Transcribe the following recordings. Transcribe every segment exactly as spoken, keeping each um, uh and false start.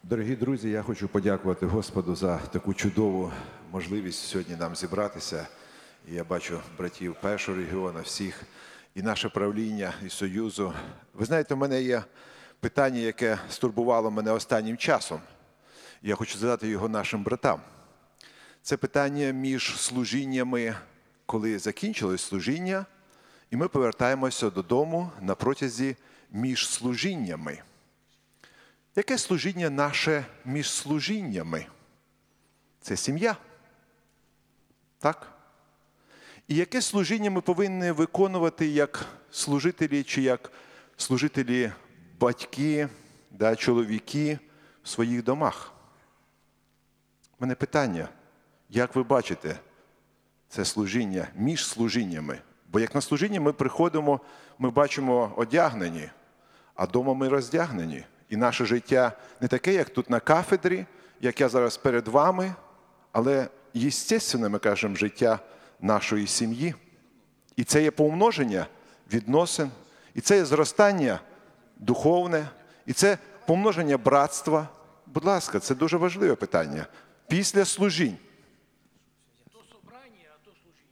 Дорогі друзі, я хочу подякувати Господу за таку чудову можливість сьогодні нам зібратися. І я бачу братів першого регіону, всіх, і наше правління, і Союзу. Ви знаєте, у мене є питання, яке стурбувало мене останнім часом. Я хочу задати його нашим братам. Це питання між служіннями, коли закінчилось служіння, і ми повертаємося додому на протязі між служіннями. Яке служіння наше між служіннями? Це сім'я. Так? І яке служіння ми повинні виконувати як служителі чи як служителі батьки, да, чоловіки в своїх домах? У мене питання, як ви бачите це служіння між служіннями? Бо як на служіння ми приходимо, ми бачимо одягнені, а вдома ми роздягнені. І наше життя не таке, як тут на кафедрі, як я зараз перед вами, але єстественно, ми кажемо, життя нашої сім'ї. І це є помноження відносин, і це є зростання духовне, і це помноження братства. Будь ласка, це дуже важливе питання. Після служінь. То собрання, а то служіння.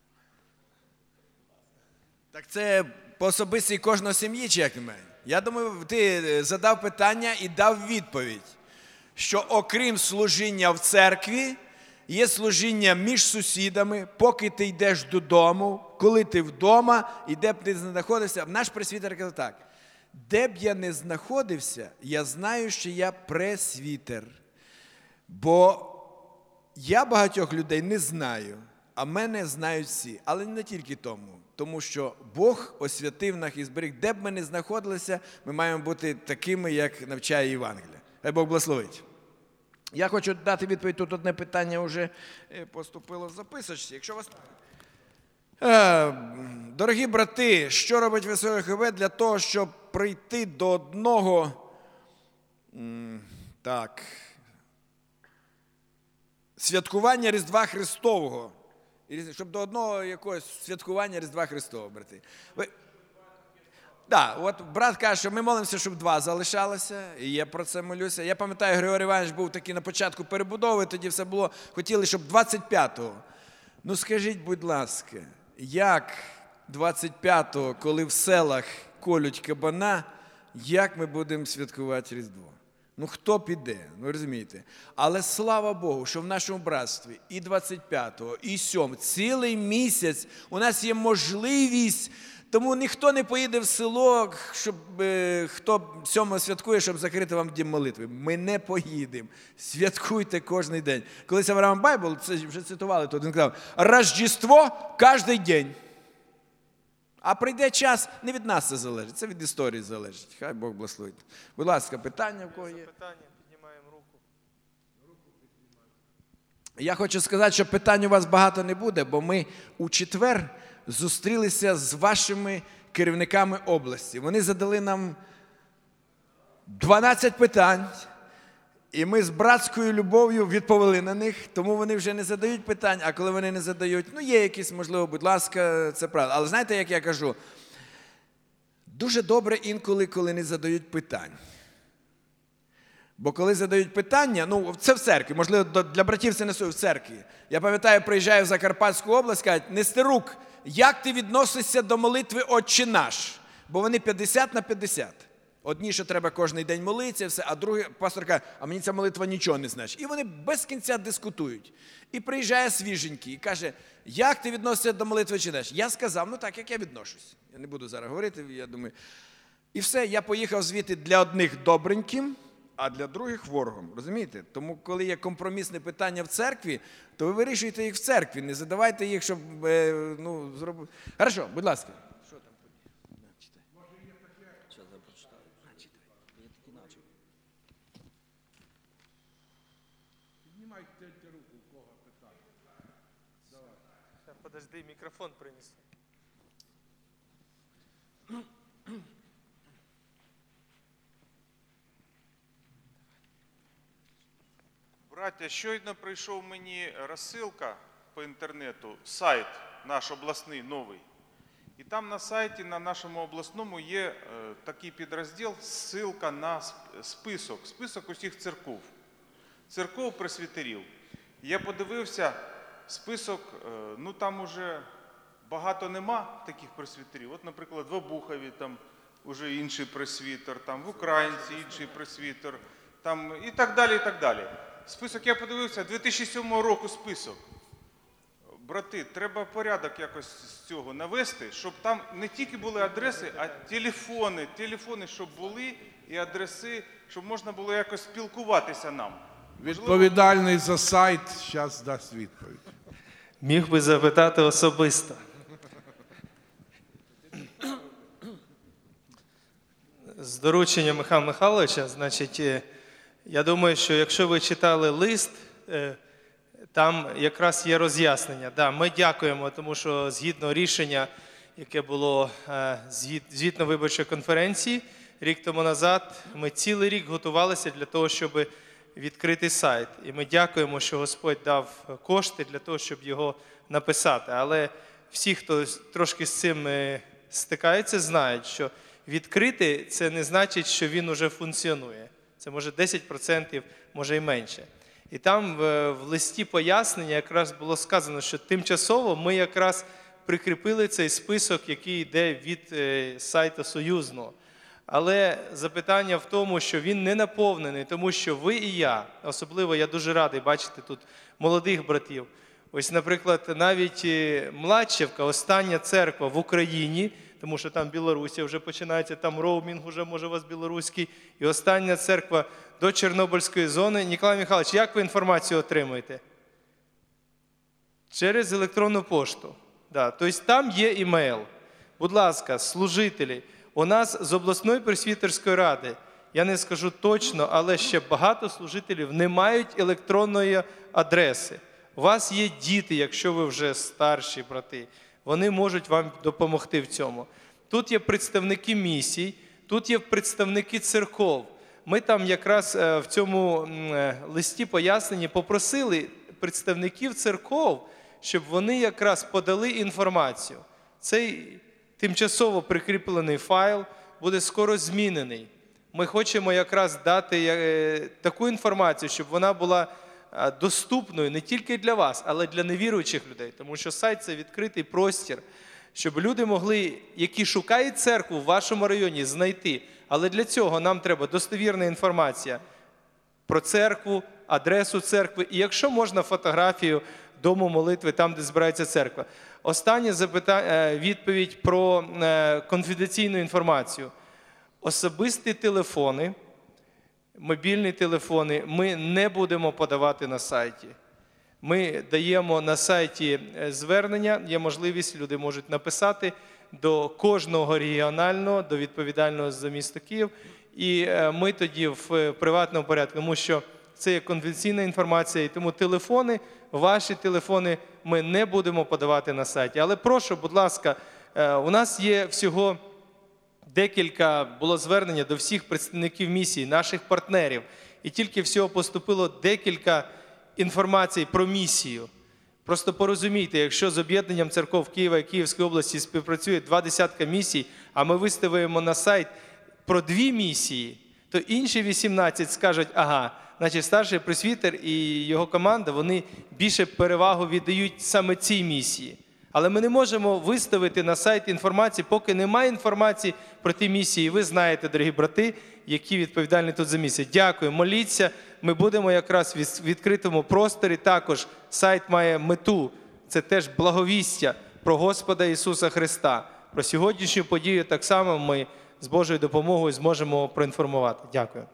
Так це по особистій кожної сім'ї, чи як немає? Я думаю, ти задав питання і дав відповідь, що окрім служіння в церкві, є служіння між сусідами, поки ти йдеш додому, коли ти вдома, і де б ти не знаходився. Наш пресвітер казав так, де б я не знаходився, я знаю, що я пресвітер. Бо я багатьох людей не знаю, а мене знають всі. Але не тільки тому. Тому що Бог освятив нас і зберіг. Де б ми не знаходилися, ми маємо бути такими, як навчає Євангелія. Хай Бог благословить. Я хочу дати відповідь. Тут одне питання вже поступило в записочці. Якщо вас... Дорогі брати, що робить Веселе ХВ для того, щоб прийти до одного... Так... святкування Різдва Христового? Щоб до одного якогось святкування Різдва Христового, брати. Ви... Так, от брат каже, що ми молимося, щоб два залишалося, і я про це молюся. Я пам'ятаю, Григорій Іванович був такий на початку перебудови, тоді все було, хотіли, щоб двадцять п'ятого. Ну скажіть, будь ласка, як двадцять п'ятого, коли в селах колють кабана, як ми будемо святкувати Різдво? Ну, хто піде, ви розумієте. Але слава Богу, що в нашому братстві і двадцять п'ятого, і сьомого, цілий місяць у нас є можливість, тому ніхто не поїде в село, щоб е, хто сьомого святкує, щоб закрити вам дім молитви. Ми не поїдемо. Святкуйте кожен день. Колись Авраам Байбл, це вже цитували тут, він казав, Рождество кожен день. А прийде час, не від нас це залежить, це від історії залежить. Хай Бог благословить. Будь ласка, питання в кого є? Питання, піднімаємо руку. Я хочу сказати, що питань у вас багато не буде, бо ми у четвер зустрілися з вашими керівниками області. Вони задали нам дванадцять питань, і ми з братською любов'ю відповіли на них, тому вони вже не задають питань, а коли вони не задають, ну є якісь, можливо, будь ласка, це правда. Але знаєте, як я кажу, дуже добре інколи, коли не задають питань. Бо коли задають питання, ну це в церкві, можливо, для братів це не в церкві. Я пам'ятаю, приїжджаю в Закарпатську область, кажуть, Нестерук, як ти відносишся до молитви «Отче наш»? Бо вони п'ятдесят на п'ятдесят. Одні, що треба кожен день молитися, все, а другий пастор каже, а мені ця молитва нічого не значить. І вони без кінця дискутують. І приїжджає свіженький і каже, як ти відносишся до молитви «Отче наш»? Я сказав, ну так, як я відношусь. Я не буду зараз говорити, я думаю. І все, я поїхав звідти для одних добреньким, а для других ворогом. Розумієте? Тому, коли є компромісне питання в церкві, то ви вирішуєте їх в церкві, не задавайте їх, щоб, ну, зробити. Хорошо, будь ласка. Що там? Піднімайте руку, у кого питання. Давай. Подожди, мікрофон принесу. Браття, щойно прийшов мені розсилка по інтернету, сайт наш обласний новий. І там на сайті, на нашому обласному, є е, такий підрозділ, ссылка на сп- список, список усіх церков, церков пресвітерів. Я подивився, список, е, ну там уже багато нема таких пресвітерів. От, наприклад, в Обухові там уже інший пресвітер, там в Українці інший пресвітер, там і так далі, і так далі. Список я подивився, дві тисячі сьомого року список. Брати, треба порядок якось з цього навести, щоб там не тільки були адреси, а телефони, телефони, щоб були, і адреси, щоб можна було якось спілкуватися нам. Відповідальний за сайт зараз дасть відповідь. Міг би запитати особисто. З доручення Михайла Михайловича, значить, е, я думаю, що якщо ви читали лист, е, там якраз є роз'яснення. Да, ми дякуємо, тому що згідно рішення, яке було е, згід- звітно виборчої конференції рік тому назад, ми цілий рік готувалися для того, щоб відкрити сайт. І ми дякуємо, що Господь дав кошти для того, щоб його написати. Але всі, хто трошки з цим е, стикаються, знають, що відкрити – це не значить, що він уже функціонує. Це може десять відсотків, може і менше. І там в, в листі пояснення якраз було сказано, що тимчасово ми якраз прикріпили цей список, який йде від е, сайту Союзного. Але запитання в тому, що він не наповнений, тому що ви і я, особливо я дуже радий бачити тут молодих братів. Ось, наприклад, навіть е, Младшівка, остання церква в Україні, тому що там Білорусія вже починається, там роумінг вже може у вас білоруський, і остання церква до Чорнобильської зони. Ніколай Михайлович, як ви інформацію отримуєте? Через електронну пошту. Да. Тобто там є імейл. Будь ласка, служителі, у нас з обласної пресвітерської ради, я не скажу точно, але ще багато служителів не мають електронної адреси. У вас є діти, якщо ви вже старші брати, вони можуть вам допомогти в цьому. Тут є представники місій, тут є представники церков. Ми там якраз е, в цьому м, е, листі пояснення попросили представників церков, щоб вони якраз подали інформацію. Цей тимчасово прикріплений файл буде скоро змінений. Ми хочемо якраз дати е, таку інформацію, щоб вона була е, доступною не тільки для вас, але й для невіруючих людей. Тому що сайт – це відкритий простір, щоб люди могли, які шукають церкву в вашому районі, знайти. Але для цього нам треба достовірна інформація про церкву, адресу церкви і, якщо можна, фотографію дому молитви, там, де збирається церква. Останнє запитання, відповідь про е, конфіденційну інформацію. Особисті телефони, мобільні телефони ми не будемо подавати на сайті. Ми даємо на сайті звернення, є можливість, люди можуть написати до кожного регіонального, до відповідального за місто Київ. І ми тоді в приватному порядку, тому що це є конфіденційна інформація, і тому телефони, ваші телефони ми не будемо подавати на сайті. Але прошу, будь ласка, у нас є всього декілька, було звернення до всіх представників місії, наших партнерів, і тільки всього поступило декілька інформацій про місію. Просто порозумійте, якщо з об'єднанням церков Києва і Київської області співпрацює два десятка місій, а ми виставимо на сайт про дві місії, то інші вісімнадцять скажуть, ага, значить старший пресвітер і його команда, вони більше перевагу віддають саме цій місії. Але ми не можемо виставити на сайт інформацію, поки немає інформації про ті місії. Ви знаєте, дорогі брати, які відповідальні тут за місію. Дякую, моліться. Ми будемо якраз в відкритому просторі. Також сайт має мету. Це теж благовістя про Господа Ісуса Христа. Про сьогоднішню подію так само ми з Божою допомогою зможемо проінформувати. Дякую.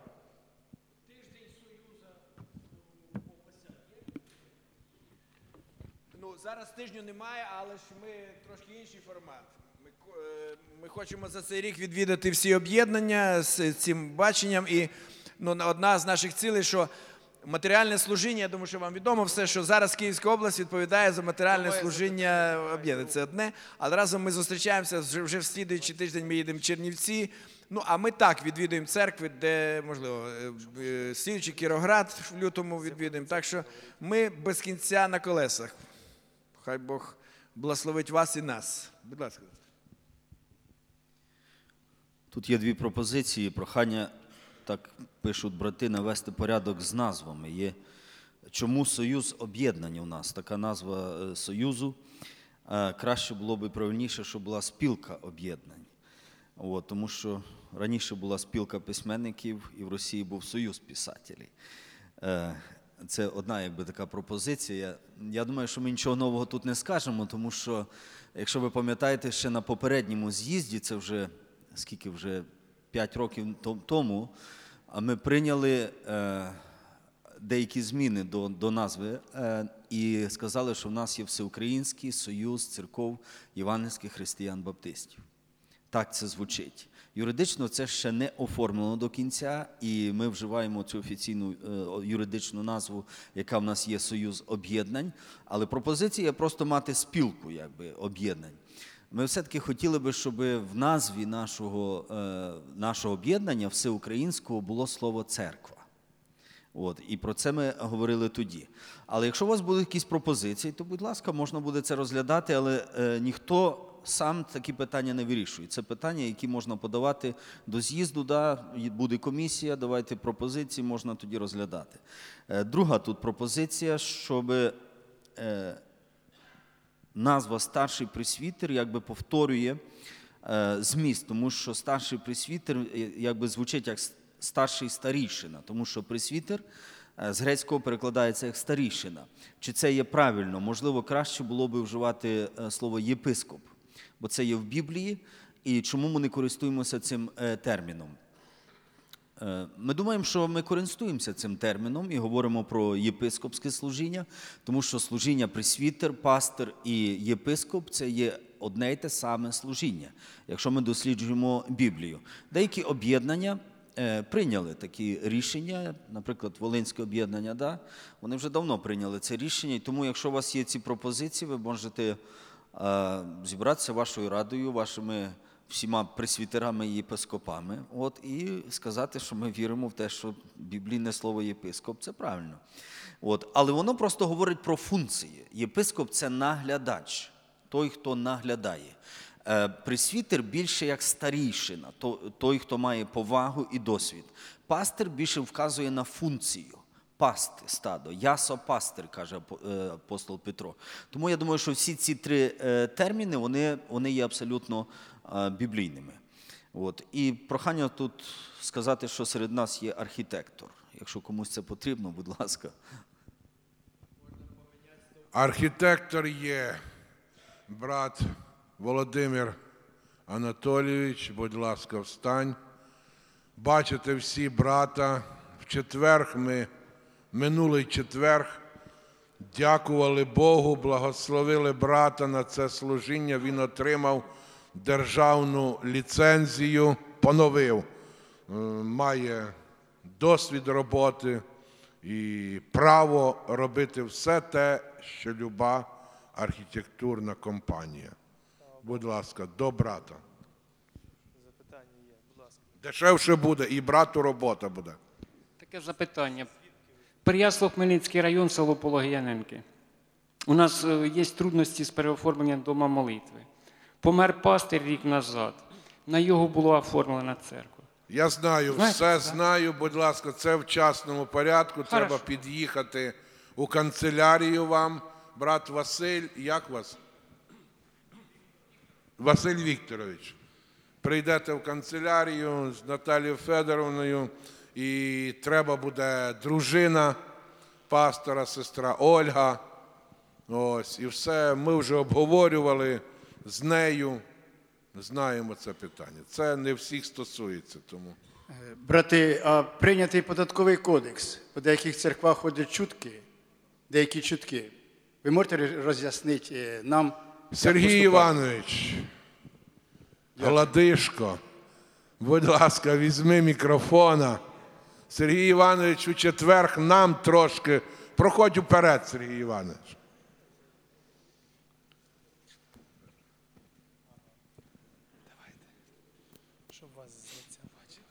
Ну, зараз тижню немає, але ж ми трошки інший формат. Ми, е, ми хочемо за цей рік відвідати всі об'єднання з цим баченням. І ну, одна з наших цілей, що матеріальне служіння, я думаю, що вам відомо все, що зараз Київська область відповідає за матеріальне служіння об'єднання. Це одне. Але разом ми зустрічаємося, вже, вже в слідуючий тиждень ми їдемо в Чернівці. Ну, а ми так відвідуємо церкви, де, можливо, слідуючий Кіровоград в лютому відвідуємо. Так що ми без кінця на колесах. Хай Бог благословить вас і нас. Будь ласка. Тут є дві пропозиції. Прохання, так пишуть брати, навести порядок з назвами. Є чому Союз об'єднання у нас? Така назва е, Союзу. Е, Краще було б правильніше, щоб була спілка об'єднань. От, тому що раніше була спілка письменників, і в Росії був Союз писателів. Е, Це одна якби така пропозиція. Я думаю, що ми нічого нового тут не скажемо, тому що, якщо ви пам'ятаєте, ще на попередньому з'їзді, це вже, скільки вже, п'ять років тому, ми прийняли е, деякі зміни до, до назви е, і сказали, що в нас є Всеукраїнський Союз церков євангельських християн-баптистів. Так це звучить. Юридично це ще не оформлено до кінця, і ми вживаємо цю офіційну е, юридичну назву, яка в нас є Союз об'єднань, але пропозиція просто мати спілку якби, об'єднань. Ми все-таки хотіли би, щоб в назві нашого, е, нашого об'єднання всеукраїнського було слово «церква». От, і про це ми говорили тоді. Але якщо у вас будуть якісь пропозиції, то, будь ласка, можна буде це розглядати, але е, ніхто сам такі питання не вирішує. Це питання, які можна подавати до з'їзду, да, буде комісія, давайте пропозиції, можна тоді розглядати. Е, друга тут пропозиція, щоб е, назва «старший пресвітер» якби повторює е, зміст, тому що старший пресвітер якби звучить як старший старійшина, тому що пресвітер з грецького перекладається як старійшина. Чи це є правильно? Можливо, краще було би вживати слово єпископ, бо це є в Біблії, і чому ми не користуємося цим терміном? Ми думаємо, що ми користуємося цим терміном і говоримо про єпископське служіння, тому що служіння пресвітер, пастир і єпископ – це є одне й те саме служіння, якщо ми досліджуємо Біблію. Деякі об'єднання прийняли такі рішення, наприклад, Волинське об'єднання, да? Вони вже давно прийняли це рішення, і тому, якщо у вас є ці пропозиції, ви можете е, зібратися вашою радою, вашими всіма пресвітерами і єпископами, от, і сказати, що ми віримо в те, що біблійне слово єпископ – це правильно. От, але воно просто говорить про функції. Єпископ – це наглядач, той, хто наглядає. Пресвітер більше як старійшина, той, хто має повагу і досвід. Пастир більше вказує на функцію – пасти стадо. «Ясо пастир», каже апостол Петро. Тому я думаю, що всі ці три терміни, вони, вони є абсолютно біблійними. От. І прохання тут сказати, що серед нас є архітектор. Якщо комусь це потрібно, будь ласка. Архітектор є брат Володимир Анатолійович, будь ласка, встань. Бачите всі брата, в четверг ми, минулий четверг, дякували Богу, благословили брата на це служіння. Він отримав державну ліцензію, поновив, має досвід роботи і право робити все те, що люба архітектурна компанія. Будь ласка, до брата. Запитання є, будь ласка. Дешевше буде і брату робота буде. Таке запитання. Переяслав Хмельницький район, село Пологіяненки. У нас е, є трудності з переоформленням дома молитви. Помер пастир рік назад. На його була оформлена церква. Я знаю, Знаєте, все так? знаю. Будь ласка, це в частному порядку. Треба Хорошо. під'їхати у канцелярію вам. Брат Василь, як вас? Василь Вікторович. Прийдете в канцелярію з Наталією Федоровною, і треба буде дружина пастора, сестра Ольга. Ось, і все ми вже обговорювали з нею. Знаємо це питання. Це не всіх стосується, тому. Брати, а прийнятий податковий кодекс, по деяких церквах ходять чутки, деякі чутки. Ви можете роз'яснити нам? як Сергій поступати? Іванович, Гладишко, будь ласка, візьми мікрофона. Сергій Іванович у четверг нам трошки. Проходь уперед, Сергій Іванович. Щоб вас з лиця бачили.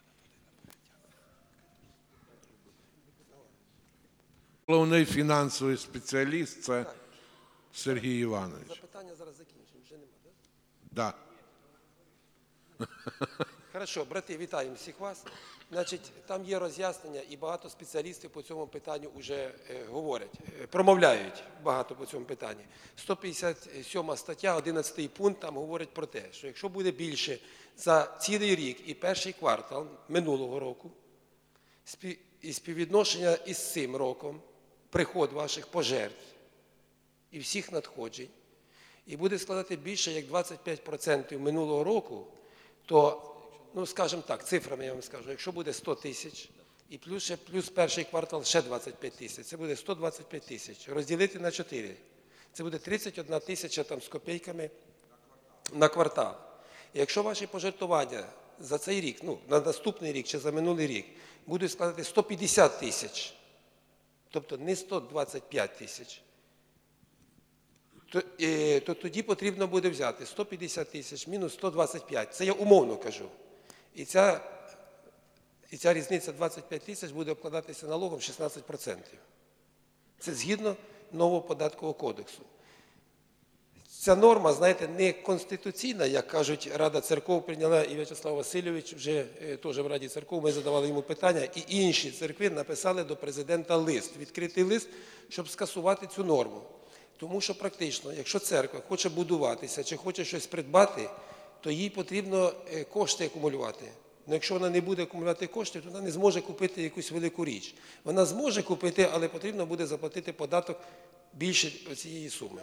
Головний фінансовий спеціаліст – це Сергій Іванович. Запитання зараз закінчимо, вже нема, так? Да. Хорошо, брати, вітаємо всіх вас. Значить, там є роз'яснення, і багато спеціалістів по цьому питанню вже е, говорять, е, промовляють багато по цьому питанні. сто п'ятдесят сьома стаття, одинадцятий пункт, там говорить про те, що якщо буде більше за цілий рік і перший квартал минулого року, спів, і співвідношення із цим роком, приход ваших пожертв і всіх надходжень, і буде складати більше як двадцять п'ять відсотків минулого року, то, ну, скажімо так, цифрами я вам скажу, якщо буде сто тисяч, і плюс, ще, плюс перший квартал ще двадцять п'ять тисяч, це буде сто двадцять п'ять тисяч. Розділити на чотири, це буде тридцять одна тисяча там з копійками на квартал. І якщо ваші пожертвування за цей рік, ну, на наступний рік чи за минулий рік, будуть складати сто п'ятдесят тисяч, тобто не сто двадцять п'ять тисяч, то, е, то тоді потрібно буде взяти сто п'ятдесят тисяч мінус сто двадцять п'ять. Це я умовно кажу. І ця, і ця різниця двадцять п'ять тисяч буде обкладатися налогом шістнадцять відсотків. Це згідно нового податкового кодексу. Ця норма, знаєте, не конституційна, як кажуть, Рада церков прийняла, і В'ячеслав Васильович вже е, теж в Раді церков, ми задавали йому питання, і інші церкви написали до президента лист, відкритий лист, щоб скасувати цю норму. Тому що практично, якщо церква хоче будуватися чи хоче щось придбати, то їй потрібно е, кошти акумулювати. Ну, якщо вона не буде акумулювати кошти, то вона не зможе купити якусь велику річ. Вона зможе купити, але потрібно буде заплатити податок більше цієї суми.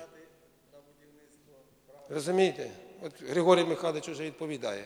Розумієте? От Григорій Михайлович вже відповідає.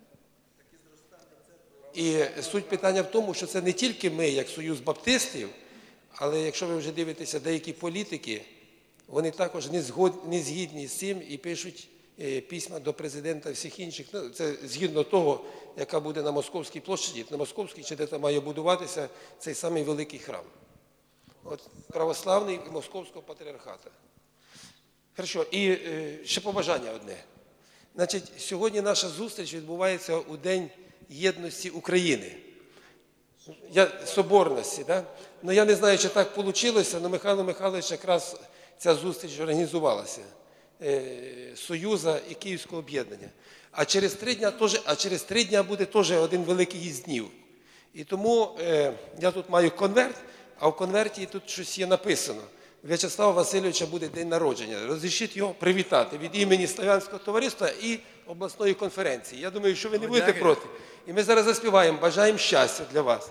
І суть питання в тому, що це не тільки ми, як Союз Баптистів, але якщо ви вже дивитеся, деякі політики, вони також не, згод, не згідні з цим і пишуть е, письма до президента і всіх інших. Ну, це згідно того, яка буде на Московській площаді, на Московській, чи де там має будуватися цей самий великий храм. От православний і Московського патріархата. Хорошо, і е, ще побажання одне. Значить, сьогодні наша зустріч відбувається у День єдності України. Я, соборності, да? Ну, я не знаю, чи так вийшло, але Михайло Михайлович якраз ця зустріч організувалася. Е, Союза і Київського об'єднання. А через три дня теж, а через три дня буде теж один великий їзд днів. І тому е, я тут маю конверт, а в конверті тут щось є написано. В'ячеслава Васильовича буде день народження. Розрішіть його привітати від імені Славянського товариства і обласної конференції. Я думаю, що ви не будете проти. І ми зараз заспіваємо «Бажаємо щастя» для вас.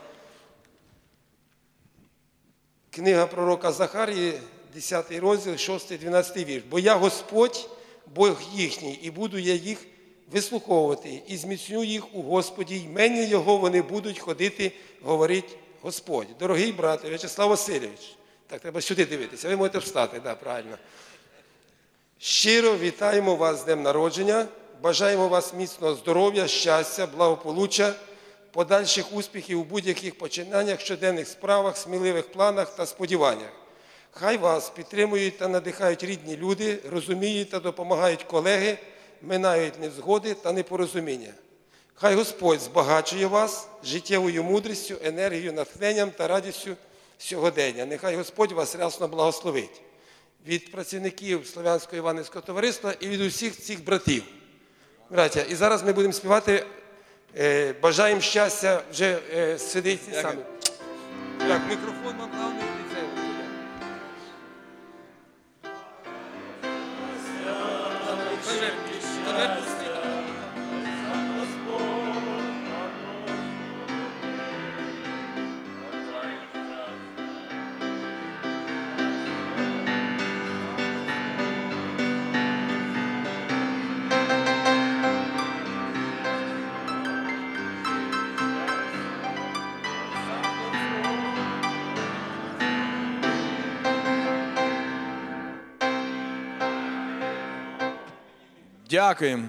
Книга пророка Захарії, десятий розділ, шостий дванадцятий вірш. «Бо я Господь, Бог їхній, і буду я їх вислуховувати, і зміцню їх у Господі, імені Його вони будуть ходити, говорить Господь». Дорогий брате В'ячеслав Васильович, так, треба сюди дивитися. Ви можете встати, так, да, правильно. Щиро вітаємо вас з днем народження. Бажаємо вас міцного здоров'я, щастя, благополуччя, подальших успіхів у будь-яких починаннях, щоденних справах, сміливих планах та сподіваннях. Хай вас підтримують та надихають рідні люди, розуміють та допомагають колеги, минають невзгоди та непорозуміння. Хай Господь збагачує вас життєвою мудрістю, енергією, натхненням та радістю сьогодення. Нехай Господь вас рясно благословить. Від працівників Слов'янського Іванівського товариства і від усіх цих братів. Браття, і зараз ми будемо співати е, «Бажаємо щастя», вже е, сидить самі. Так, мікрофон вам главний. Дякуємо.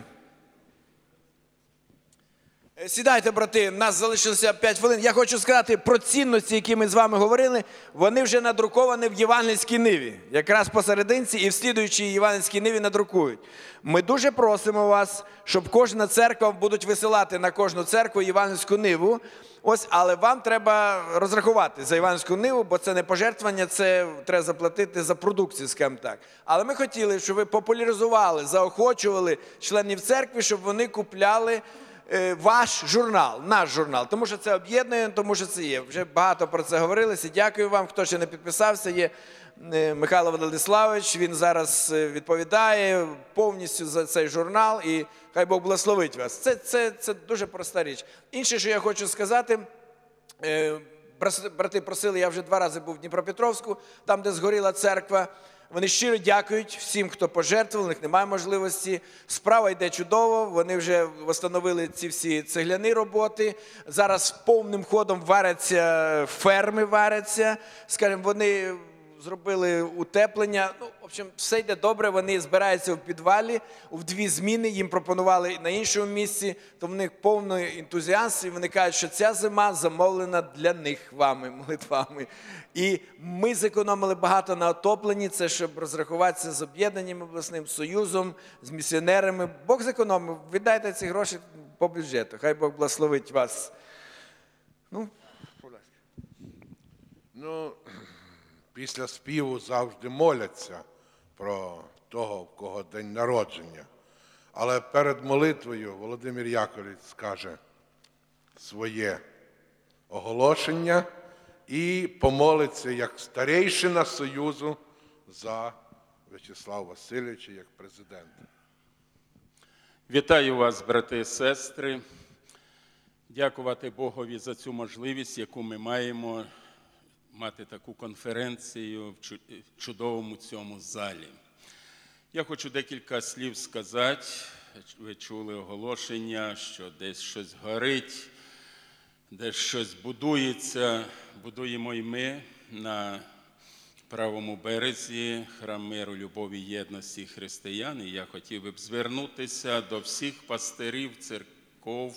Сідайте, брати, в нас залишилося п'ять хвилин. Я хочу сказати про цінності, які ми з вами говорили. Вони вже надруковані в Євангельській ниві. Якраз посерединці і в слідуючій Євангельській ниві надрукують. Ми дуже просимо вас, щоб кожна церква, будуть висилати на кожну церкву Євангельську ниву. Ось, але вам треба розрахувати за Іванську ниву, бо це не пожертвування, це треба заплатити за продукцію, скажімо так. Але ми хотіли, щоб ви популяризували, заохочували членів церкви, щоб вони купляли е, ваш журнал, наш журнал, тому що це об'єднує, тому що це є. Вже багато про це говорилося. Дякую вам, хто ще не підписався, є е, Михайло Владиславович, він зараз е, відповідає повністю за цей журнал, і хай Бог благословить вас. Це, це, це дуже проста річ. Інше, що я хочу сказати, е, брати просили, я вже два рази був в Дніпропетровську, там, де згоріла церква. Вони щиро дякують всім, хто пожертвував, у них немає можливості. Справа йде чудово, вони вже встановили ці всі цегляні роботи. Зараз повним ходом варяться, ферми варяться. Скажімо, вони зробили утеплення. Ну, в общем, все йде добре, вони збираються в підвалі, в дві зміни, їм пропонували на іншому місці, то в них повний ентузіазм, і вони кажуть, що ця зима замовлена для них вами, молитвами. І ми зекономили багато на отопленні, це щоб розрахуватися з об'єднанням обласним, союзом, з місіонерами. Бог зекономив, віддайте ці гроші по бюджету, хай Бог благословить вас. Ну, будь ласка. Ну, після співу завжди моляться про того, в кого день народження. Але перед молитвою Володимир Яковлевич скаже своє оголошення і помолиться як старейшина Союзу за В'ячеслава Васильовича як президента. Вітаю вас, брати і сестри. Дякувати Богові за цю можливість, яку ми маємо мати таку конференцію в чудовому цьому залі. Я хочу декілька слів сказати. Ви чули оголошення, що десь щось горить, десь щось будується. Будуємо і ми на правому березі храм миру, любові, єдності християн. І я хотів би звернутися до всіх пастирів, церков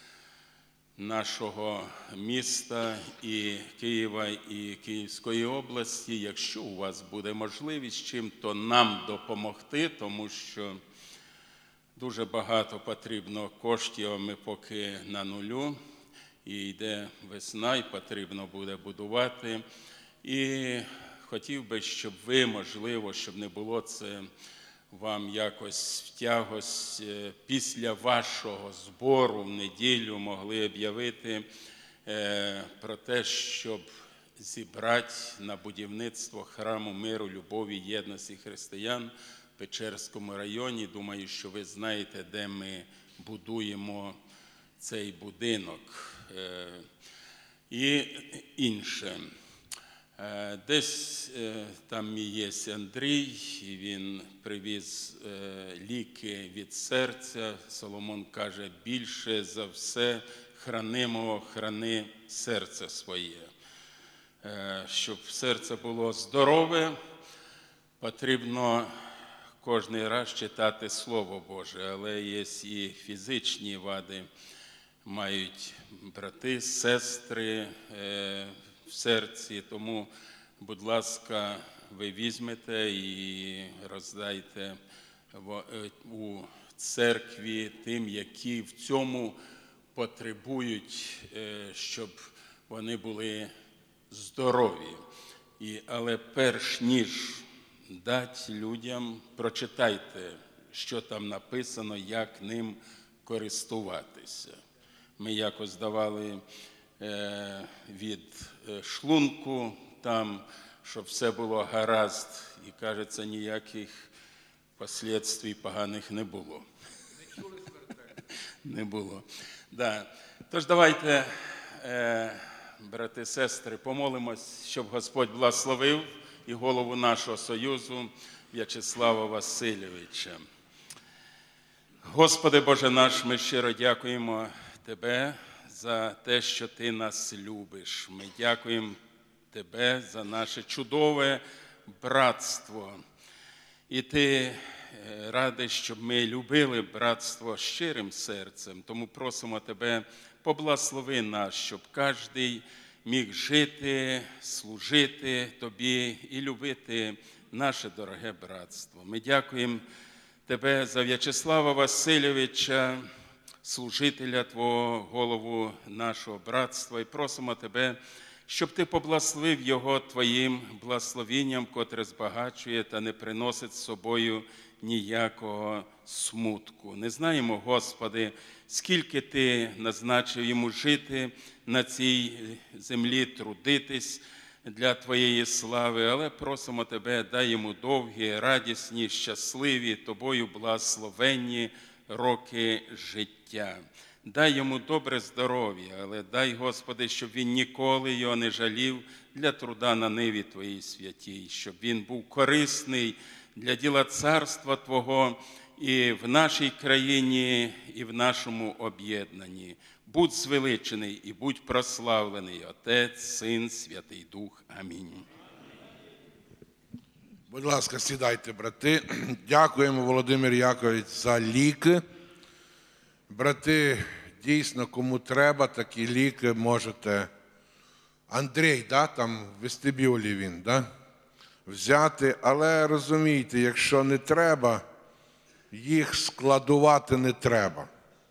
нашого міста і Києва, і Київської області. Якщо у вас буде можливість чим-то нам допомогти, тому що дуже багато потрібно коштів, а ми поки на нулю, і йде весна, і потрібно буде будувати. І хотів би, щоб ви, можливо, щоб не було це вам якось в тягость, після вашого збору в неділю могли об'явити про те, щоб зібрати на будівництво храму миру, любові, єдності християн в Печерському районі. Думаю, що ви знаєте, де ми будуємо цей будинок. І інше. Десь там мій є Андрій, і він привіз ліки від серця. Соломон каже, більше за все хранимого храни серце своє. Щоб серце було здорове, потрібно кожен раз читати Слово Боже, але є і фізичні вади, мають брати, сестри в серці, тому, будь ласка, ви візьмете і роздайте у церкві тим, які в цьому потребують, щоб вони були здорові. І, але перш ніж дати людям, прочитайте, що там написано, як ним користуватися. Ми якось давали від шлунку там, щоб все було гаразд, і, кажеться, ніяких послідствій поганих не було. Не чули Не було. Да. Тож давайте, брати, сестри, помолимось, щоб Господь благословив і голову нашого Союзу В'ячеслава Васильовича. Господи Боже наш, ми щиро дякуємо Тебе за те, що Ти нас любиш. Ми дякуємо Тебе за наше чудове братство. І Ти радий, щоб ми любили братство щирим серцем. Тому просимо Тебе, поблагослови нас, щоб кожен міг жити, служити Тобі і любити наше дороге братство. Ми дякуємо Тебе за В'ячеслава Васильовича, служителя Твого, голову нашого братства, і просимо Тебе, щоб Ти поблагословив його Твоїм благословінням, котре збагачує та не приносить з собою ніякого смутку. Не знаємо, Господи, скільки Ти назначив йому жити на цій землі, трудитись для Твоєї слави, але просимо Тебе, дай йому довгі, радісні, щасливі, Тобою благословенні роки життя. Дай йому добре здоров'я, але дай, Господи, щоб він ніколи його не жалів для труда на ниві Твоїй святій, щоб він був корисний для діла царства Твого і в нашій країні, і в нашому об'єднанні. Будь звеличений і будь прославлений, Отець, Син, Святий Дух. Амінь. Будь ласка, сідайте, брати. Дякуємо, Володимир Якович, за ліки. Брати, дійсно, кому треба, такі ліки можете. Андрій, да, там в вестибюлі він, да? Взяти, але розумійте, якщо не треба, їх складувати не треба.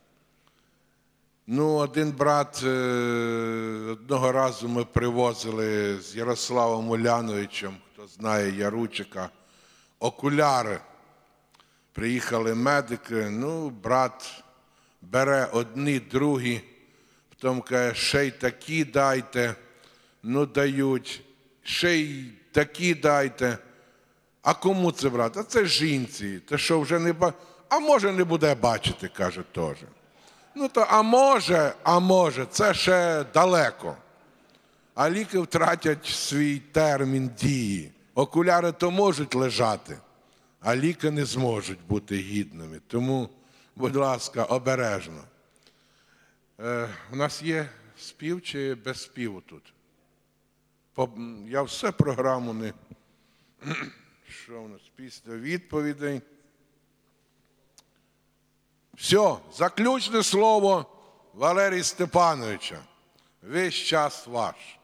Ну, один брат, одного разу ми привозили з Ярославом Уляновичем, хто знає Яручика, окуляри. Приїхали медики, ну, брат бере одні, другі, потім каже, ще й такі дайте, ну, дають, ще й такі дайте. А кому це брати? А це жінці, те, що вже не бачить, а може не буде бачити, каже теж. Ну, то, а може, а може, це ще далеко. А ліки втратять свій термін дії. Окуляри то можуть лежати, а ліки не зможуть бути гідними. Тому, будь ласка, обережно. Е, у нас є спів чи без співу тут? По, я все програму не... Що у нас після відповідей? Все, заключне слово Валерія Степановича. Весь час ваш.